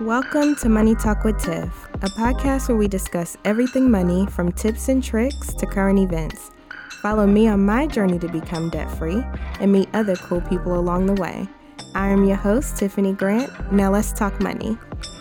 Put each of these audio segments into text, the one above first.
Welcome to Money Talk with Tiff, a podcast where we discuss everything money from tips and tricks to current events. Follow me on my journey to become debt-free and meet other cool people along the way. I am your host, Tiffany Grant. Now let's talk money.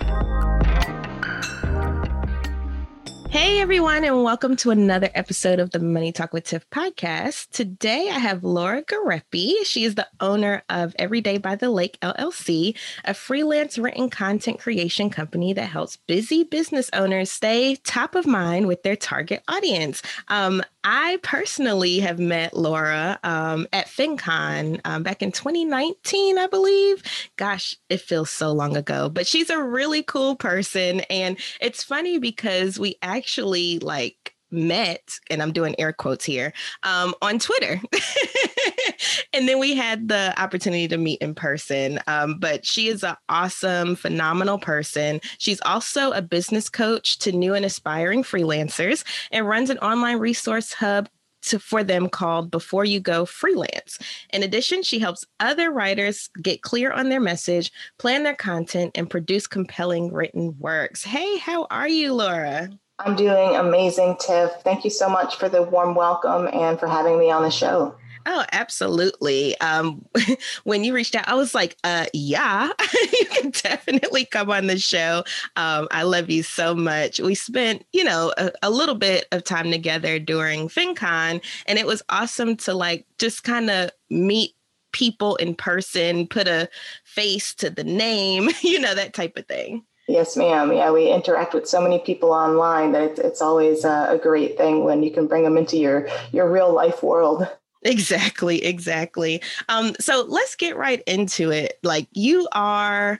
Hey everyone, and welcome to another episode of the Money Talk with Tiff podcast. Today I have Laura Garepi. She is the owner of Everyday by the Lake LLC, a freelance written content creation company that helps busy business owners stay top of mind with their target audience. I personally have met Laura at FinCon back in 2019, I believe. Gosh, it feels so long ago, but she's a really cool person. And it's funny because we actually met, and I'm doing air quotes here, on Twitter. And then we had the opportunity to meet in person. But she is an awesome, phenomenal person. She's also a business coach to new and aspiring freelancers and runs an online resource hub for them called Before You Go Freelance. In addition, she helps other writers get clear on their message, plan their content, and produce compelling written works. Hey, how are you, Laura? I'm doing amazing, Tiff. Thank you so much for the warm welcome and for having me on the show. Oh, absolutely. When you reached out, I was like, yeah, you can definitely come on the show. I love you so much. We spent, a little bit of time together during FinCon, and it was awesome to just kind of meet people in person, put a face to the name, that type of thing. Yes, ma'am. Yeah, we interact with so many people online that it's always a great thing when you can bring them into your real life world. Exactly. So let's get right into it. You are,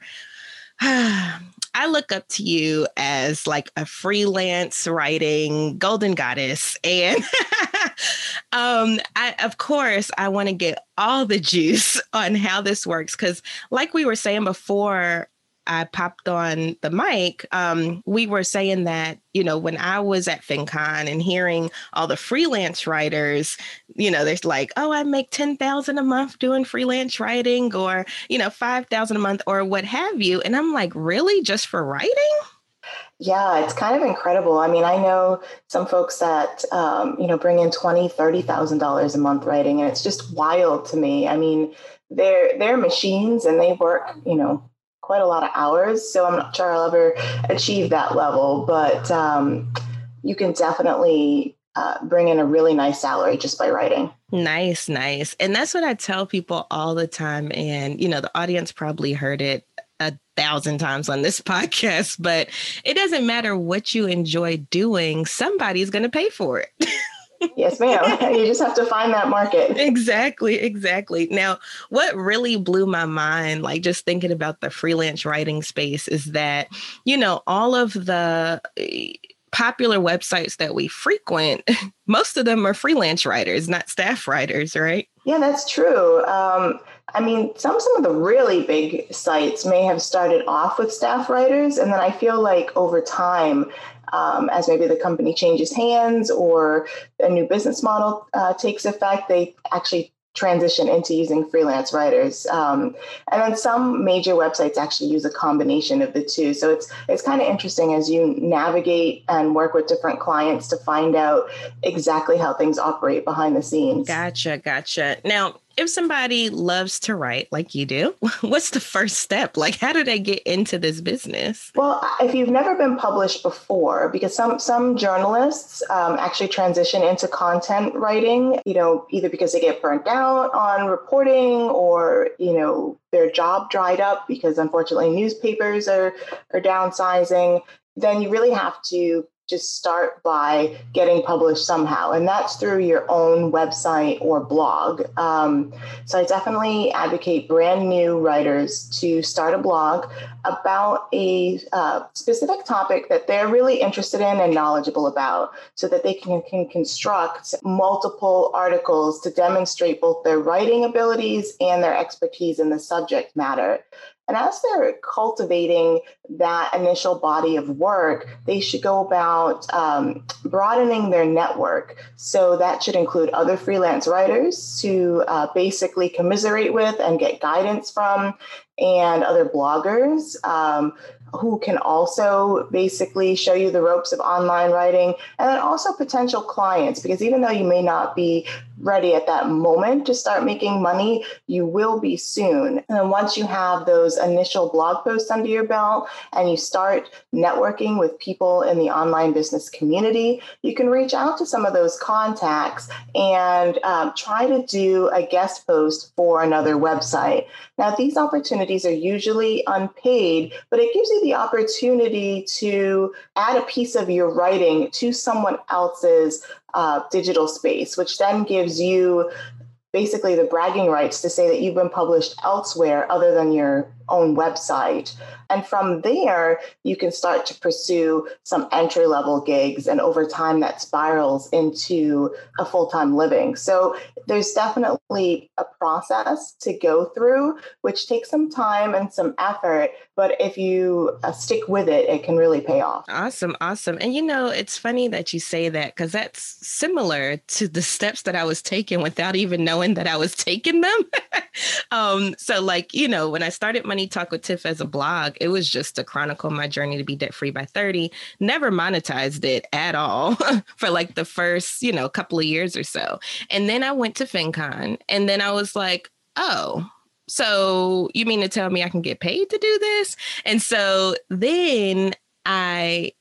I look up to you as like a freelance writing golden goddess. And I want to get all the juice on how this works. Because like we were saying before I popped on the mic, we were saying that, when I was at FinCon and hearing all the freelance writers, there's I make $10,000 a month doing freelance writing, or, $5,000 a month or what have you. And I'm like, really? Just for writing? Yeah, it's kind of incredible. I mean, I know some folks that, bring in $20,000, $30,000 a month writing, and it's just wild to me. I mean, they're machines and they work, quite a lot of hours. So I'm not sure I'll ever achieve that level, but you can definitely bring in a really nice salary just by writing. Nice. And that's what I tell people all the time. And, the audience probably heard it 1,000 times on this podcast, but it doesn't matter what you enjoy doing. Somebody's going to pay for it. Yes, ma'am. You just have to find that market. Exactly. Now, what really blew my mind, just thinking about the freelance writing space, is that, all of the popular websites that we frequent, most of them are freelance writers, not staff writers, right? Yeah, that's true. Some of the really big sites may have started off with staff writers, and then I feel like over time, as maybe the company changes hands or a new business model takes effect, they actually transition into using freelance writers. And then some major websites actually use a combination of the two. So it's kind of interesting as you navigate and work with different clients to find out exactly how things operate behind the scenes. Gotcha. Now, if somebody loves to write like you do, what's the first step? How do they get into this business? Well, if you've never been published before, because some journalists actually transition into content writing, either because they get burnt out on reporting or, their job dried up because unfortunately newspapers are downsizing, then you really have to just start by getting published somehow. And that's through your own website or blog. So I definitely advocate brand new writers to start a blog about a specific topic that they're really interested in and knowledgeable about, so that they can construct multiple articles to demonstrate both their writing abilities and their expertise in the subject matter. And as they're cultivating that initial body of work, they should go about broadening their network. So that should include other freelance writers to basically commiserate with and get guidance from, and other bloggers who can also basically show you the ropes of online writing, and then also potential clients, because even though you may not be ready at that moment to start making money, you will be soon. And then once you have those initial blog posts under your belt and you start networking with people in the online business community, you can reach out to some of those contacts and try to do a guest post for another website. Now, these opportunities are usually unpaid, but it gives you the opportunity to add a piece of your writing to someone else's digital space, which then gives you basically the bragging rights to say that you've been published elsewhere other than your own website. And from there, you can start to pursue some entry-level gigs, and over time that spirals into a full-time living. So there's definitely a process to go through, which takes some time and some effort. But if you stick with it, it can really pay off. Awesome. Awesome. And it's funny that you say that, because that's similar to the steps that I was taking without even knowing that I was taking them. So when I started Money Talk with Tiff as a blog, it was just to chronicle my journey to be debt free by 30, never monetized it at all for the first, couple of years or so. And then I went to FinCon, and then I was like, oh, so you mean to tell me I can get paid to do this? And so then I,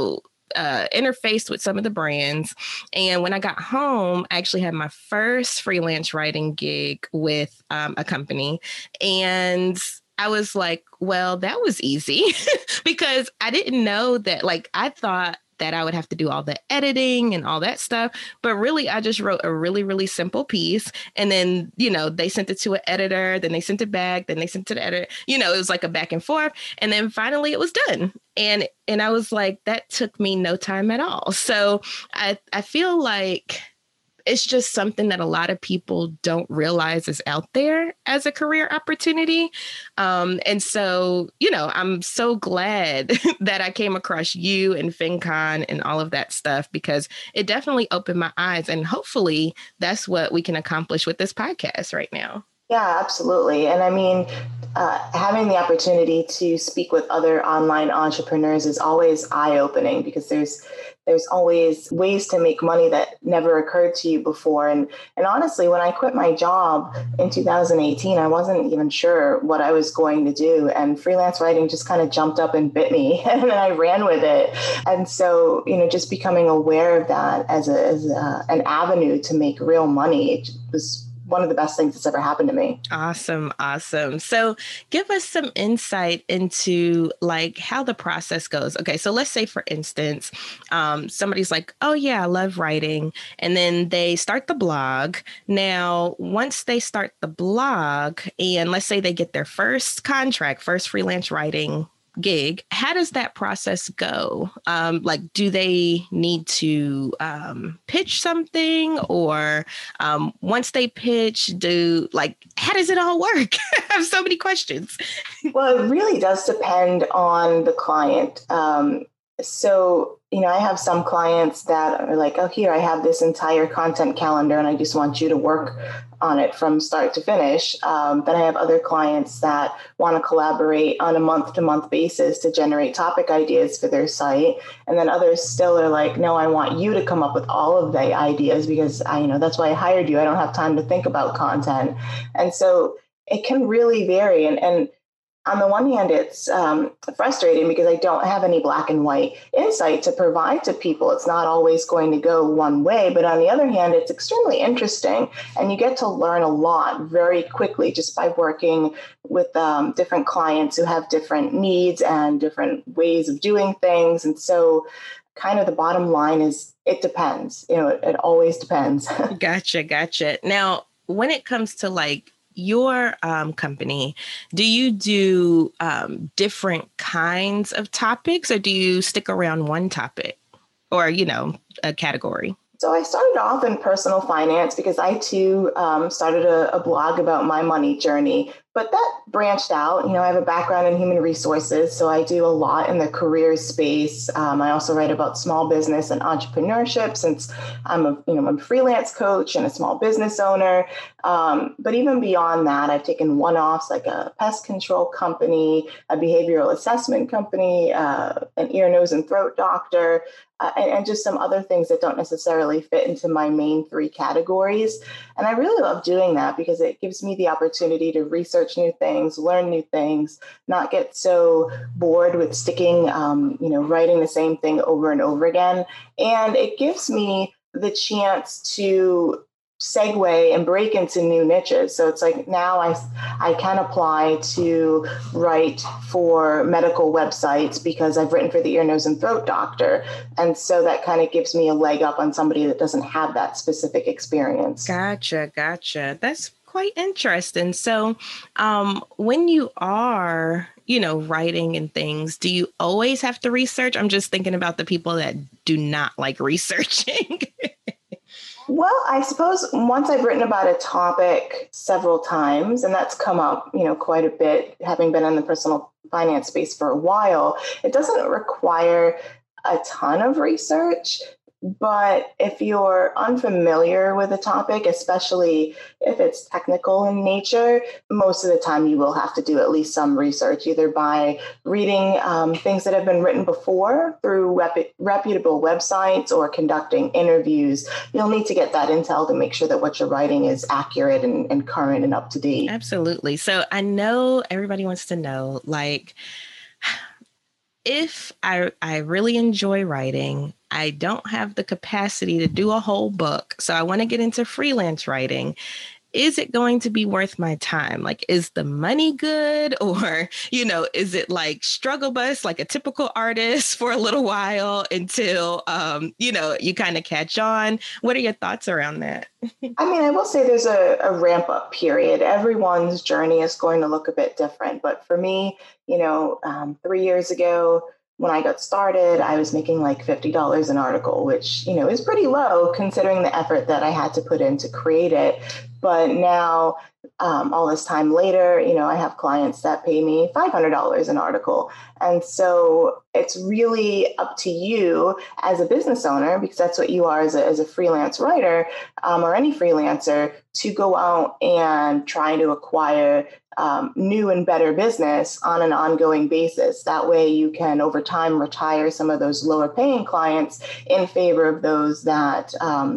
interfaced with some of the brands. And when I got home, I actually had my first freelance writing gig with a company. And I was like, well, that was easy because I didn't know that, I thought that I would have to do all the editing and all that stuff. But really, I just wrote a really, really simple piece. And then, they sent it to an editor, then they sent it back, then they sent it to the editor. It was like a back and forth. And then finally it was done. And I was like, that took me no time at all. So I feel like it's just something that a lot of people don't realize is out there as a career opportunity. And so, I'm so glad that I came across you and FinCon and all of that stuff, because it definitely opened my eyes. And hopefully that's what we can accomplish with this podcast right now. Yeah, absolutely. And I mean, having the opportunity to speak with other online entrepreneurs is always eye-opening, because there's always ways to make money that never occurred to you before. And honestly, when I quit my job in 2018, I wasn't even sure what I was going to do. And freelance writing just kind of jumped up and bit me, and I ran with it. And so, just becoming aware of that as an avenue to make real money, it was one of the best things that's ever happened to me. Awesome. Awesome. So give us some insight into how the process goes. Okay. So let's say, for instance, somebody's like, oh yeah, I love writing. And then they start the blog. Now, once they start the blog, and let's say they get their first contract, first freelance writing gig, how does that process go? Do they need to pitch something, or once they pitch, how does it all work? I have so many questions. Well, it really does depend on the client. So, I have some clients that are like, oh, here, I have this entire content calendar and I just want you to work on it from start to finish. Then I have other clients that want to collaborate on a month-to-month basis to generate topic ideas for their site. And then others still are like, no, I want you to come up with all of the ideas, because that's why I hired you. I don't have time to think about content. And so it can really vary. And on the one hand, it's frustrating because I don't have any black and white insight to provide to people. It's not always going to go one way. But on the other hand, it's extremely interesting. And you get to learn a lot very quickly just by working with different clients who have different needs and different ways of doing things. And so kind of the bottom line is it depends. It always depends. Gotcha. Now, when it comes to your company, do you do different kinds of topics, or do you stick around one topic or, a category? So I started off in personal finance because I too started a blog about my money journey But that branched out. I have a background in human resources, so I do a lot in the career space. I also write about small business and entrepreneurship, since I'm a freelance coach and a small business owner. But even beyond that, I've taken one-offs like a pest control company, a behavioral assessment company, an ear, nose, and throat doctor, and just some other things that don't necessarily fit into my main three categories. And I really love doing that because it gives me the opportunity to research new things, learn new things, not get so bored with sticking, writing the same thing over and over again. And it gives me the chance to segue and break into new niches. So it's like now I can apply to write for medical websites because I've written for the ear, nose, and throat doctor. And so that kind of gives me a leg up on somebody that doesn't have that specific experience. Gotcha. That's quite interesting. So when you are, writing and things, do you always have to research? I'm just thinking about the people that do not like researching. Well, I suppose once I've written about a topic several times, and that's come up, quite a bit, having been in the personal finance space for a while, it doesn't require a ton of research. But if you're unfamiliar with a topic, especially if it's technical in nature, most of the time you will have to do at least some research, either by reading things that have been written before through reputable websites or conducting interviews. You'll need to get that intel to make sure that what you're writing is accurate and current and up to date. Absolutely. So I know everybody wants to know, like, if I really enjoy writing, I don't have the capacity to do a whole book. So I want to get into freelance writing. Is it going to be worth my time? Like, is the money good? Or, is it like struggle bus, like a typical artist for a little while until, you kind of catch on? What are your thoughts around that? I will say there's a ramp up period. Everyone's journey is going to look a bit different. But for me, 3 years ago, when I got started, I was making like $50 an article, which, is pretty low considering the effort that I had to put in to create it. But now, all this time later, I have clients that pay me $500 an article. And so it's really up to you as a business owner, because that's what you are as a freelance writer, or any freelancer, to go out and try to acquire new and better business on an ongoing basis. That way you can over time retire some of those lower paying clients in favor of those that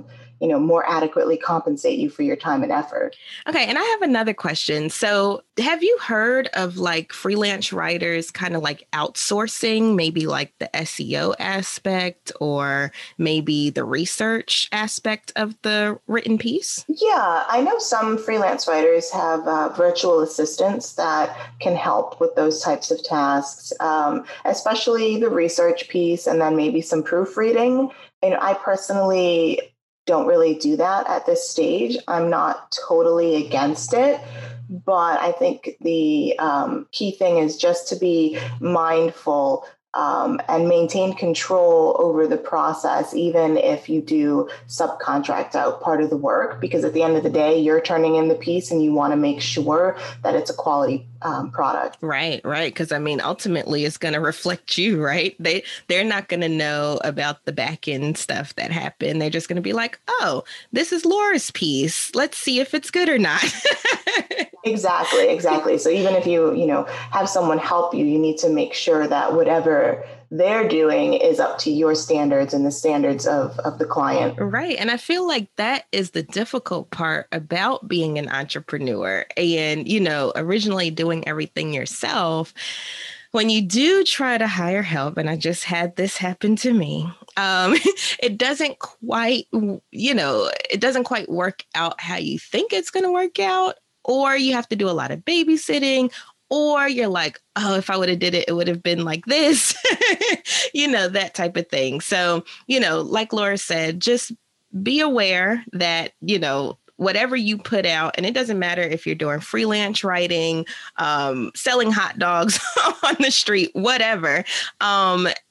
more adequately compensate you for your time and effort. Okay. And I have another question. So have you heard of like freelance writers kind of like outsourcing, maybe like the SEO aspect or maybe the research aspect of the written piece? Yeah, I know some freelance writers have virtual assistants that can help with those types of tasks, especially the research piece and then maybe some proofreading. I personally don't really do that at this stage. I'm not totally against it, but I think the key thing is just to be mindful and maintain control over the process, even if you do subcontract out part of the work, because at the end of the day, you're turning in the piece and you want to make sure that it's a quality product. Right. Because ultimately it's going to reflect you, right? They're not going to know about the back end stuff that happened. They're just going to be like, oh, this is Laura's piece. Let's see if it's good or not. Exactly. So even if you have someone help you, you need to make sure that whatever they're doing is up to your standards and the standards of the client. Right. And I feel like that is the difficult part about being an entrepreneur and, originally doing everything yourself. When you do try to hire help, and I just had this happen to me, it doesn't quite, it doesn't quite work out how you think it's going to work out. Or you have to do a lot of babysitting, or you're like, oh, if I would have did it, it would have been like this, that type of thing. So, like Laura said, just be aware that, whatever you put out, and it doesn't matter if you're doing freelance writing, selling hot dogs on the street, whatever.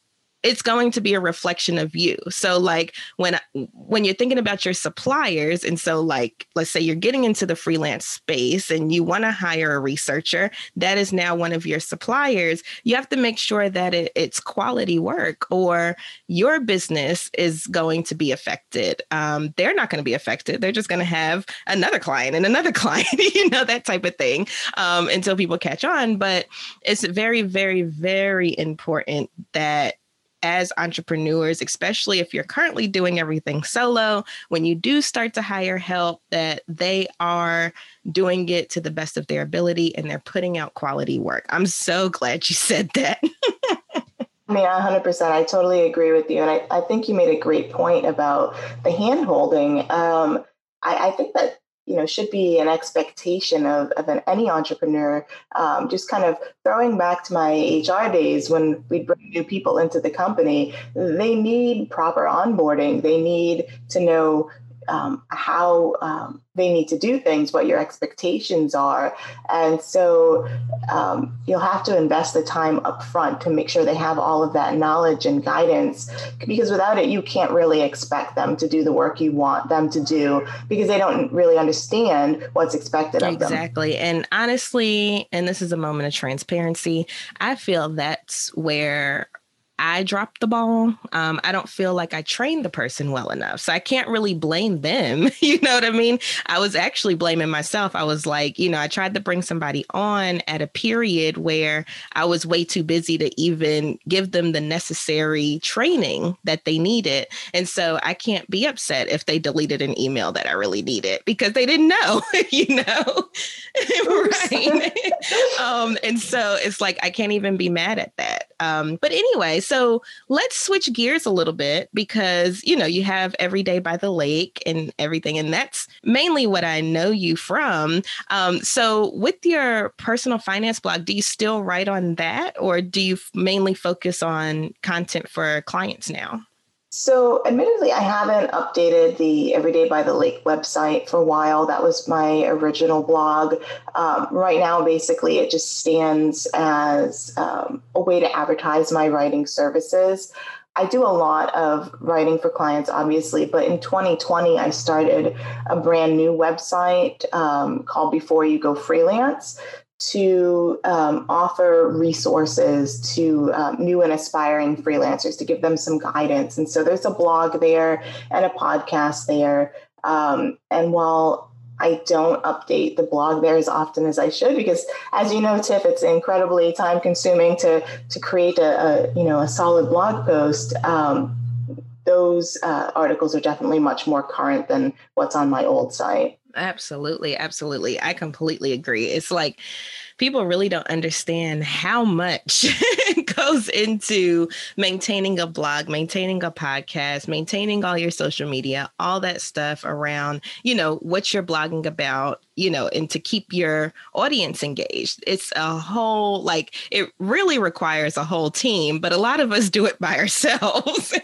it's going to be a reflection of you. So like when you're thinking about your suppliers, and so like, let's say you're getting into the freelance space and you want to hire a researcher, that is now one of your suppliers. You have to make sure that it's quality work, or your business is going to be affected. They're not going to be affected. They're just going to have another client and another client, that type of thing, until people catch on. But it's very, very, very important that as entrepreneurs, especially if you're currently doing everything solo, when you do start to hire help, that they are doing it to the best of their ability and they're putting out quality work. I'm so glad you said that. I mean, 100%. I totally agree with you. And I think you made a great point about the hand-holding. I think that, should be an expectation of any entrepreneur. Just kind of throwing back to my HR days when we'd bring new people into the company, they need proper onboarding. They need to know how they need to do things, what your expectations are. And so you'll have to invest the time up front to make sure they have all of that knowledge and guidance, because without it, you can't really expect them to do the work you want them to do, because they don't really understand what's expected of them. Exactly. And honestly, and this is a moment of transparency, I feel that's where I dropped the ball. I don't feel like I trained the person well enough. So I can't really blame them. You know what I mean? I was actually blaming myself. I was like, I tried to bring somebody on at a period where I was way too busy to even give them the necessary training that they needed. And so I can't be upset if they deleted an email that I really needed because they didn't know, right. And so it's like, I can't even be mad at that. But anyway, so let's switch gears a little bit because, you have Every Day by the Lake and everything. And that's mainly what I know you from. So with your personal finance blog, do you still write on that, or do you mainly focus on content for clients now? So admittedly, I haven't updated the Every Day by the Lake website for a while. That was my original blog. Right now, basically, it just stands as a way to advertise my writing services. I do a lot of writing for clients, obviously, but in 2020, I started a brand new website called Before You Go Freelance, to offer resources to new and aspiring freelancers, to give them some guidance. And so there's a blog there and a podcast there. And while I don't update the blog there as often as I should, because as you know, Tiff, it's incredibly time consuming to create a solid blog post. Those articles are definitely much more current than what's on my old site. Absolutely. Absolutely. I completely agree. It's like people really don't understand how much goes into maintaining a blog, maintaining a podcast, maintaining all your social media, all that stuff around, what you're blogging about, and to keep your audience engaged. It's a whole, it really requires a whole team, but a lot of us do it by ourselves.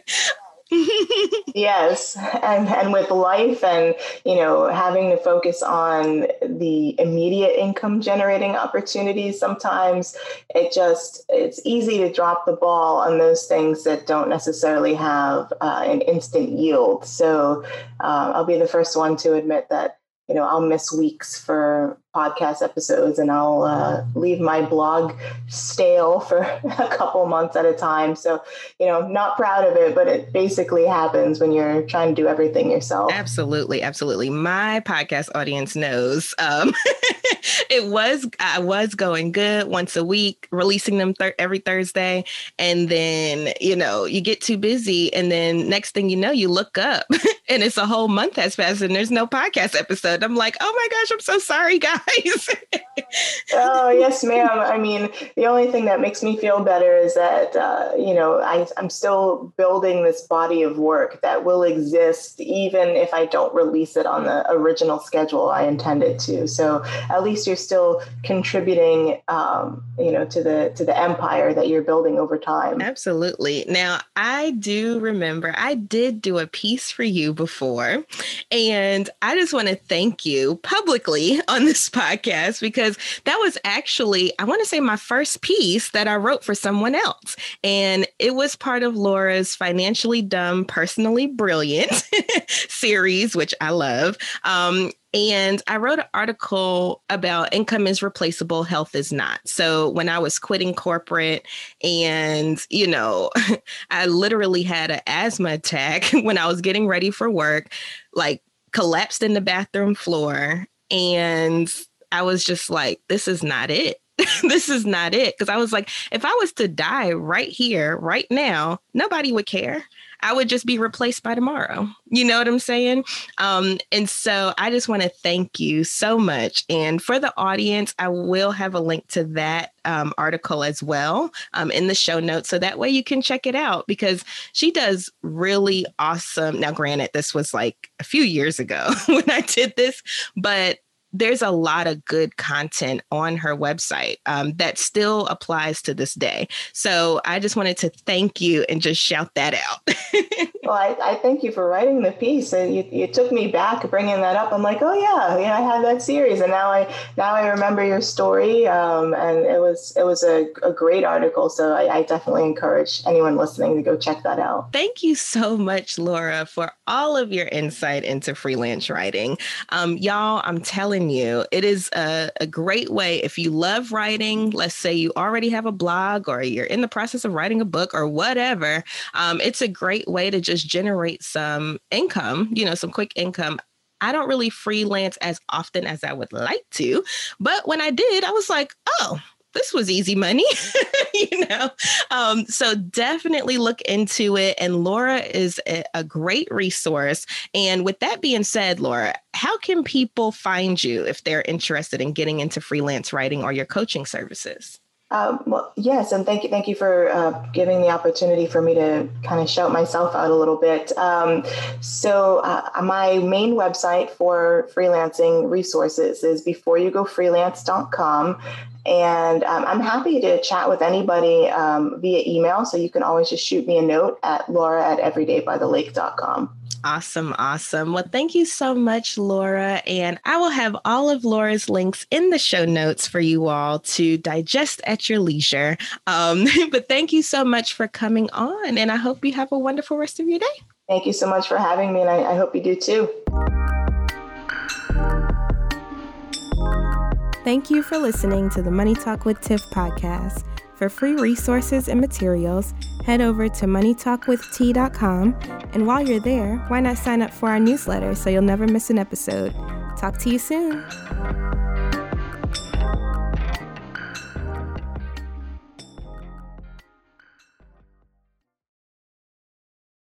Yes. And with life and, having to focus on the immediate income generating opportunities, sometimes it's easy to drop the ball on those things that don't necessarily have an instant yield. So I'll be the first one to admit that, I'll miss weeks for podcast episodes and I'll leave my blog stale for a couple months at a time. So, not proud of it, but it basically happens when you're trying to do everything yourself. Absolutely. Absolutely. My podcast audience knows. I was going good once a week, releasing them every Thursday. And then, you get too busy. And then next thing you know, you look up and it's a whole month has passed and there's no podcast episode. I'm like, oh my gosh, I'm so sorry, guys. Oh, yes, ma'am. I mean, the only thing that makes me feel better is that, I'm still building this body of work that will exist even if I don't release it on the original schedule I intended to. So at least you're still contributing, to the empire that you're building over time. Absolutely. Now, I do remember I did do a piece for you before, and I just want to thank you publicly on this podcast because that was actually, I want to say, my first piece that I wrote for someone else. And it was part of Laura's Financially Dumb, Personally Brilliant series, which I love. And I wrote an article about income is replaceable, health is not. So when I was quitting corporate and, I literally had an asthma attack when I was getting ready for work, like collapsed in the bathroom floor. And I was just like, this is not it. This is not it. Because I was like, if I was to die right here, right now, nobody would care. I would just be replaced by tomorrow. You know what I'm saying? And so I just want to thank you so much. And for the audience, I will have a link to that article as well in the show notes. So that way you can check it out because she does really awesome. Now, granted, this was like a few years ago when I did this, but there's a lot of good content on her website that still applies to this day. So I just wanted to thank you and just shout that out. Well, I thank you for writing the piece. And you took me back bringing that up. I'm like, oh yeah, I had that series, and now I remember your story. And it was a great article. So I definitely encourage anyone listening to go check that out. Thank you so much, Laura, for all of your insight into freelance writing. Y'all, I'm telling you, it is a great way if you love writing. Let's say you already have a blog or you're in the process of writing a book or whatever. It's a great way to just generate some income, some quick income. I don't really freelance as often as I would like to, but when I did, I was like, oh, this was easy money, So definitely look into it. And Laura is a great resource. And with that being said, Laura, how can people find you if they're interested in getting into freelance writing or your coaching services? Well, yes, and thank you for giving the opportunity for me to kind of shout myself out a little bit. So my main website for freelancing resources is beforeyougofreelance.com. And I'm happy to chat with anybody via email. So you can always just shoot me a note at laura@everydaybythelake.com. Awesome. Well, thank you so much, Laura. And I will have all of Laura's links in the show notes for you all to digest at your leisure. But thank you so much for coming on. And I hope you have a wonderful rest of your day. Thank you so much for having me. And I hope you do too. Thank you for listening to the Money Talk with Tiff podcast. For free resources and materials, head over to moneytalkwitht.com. And while you're there, why not sign up for our newsletter so you'll never miss an episode? Talk to you soon.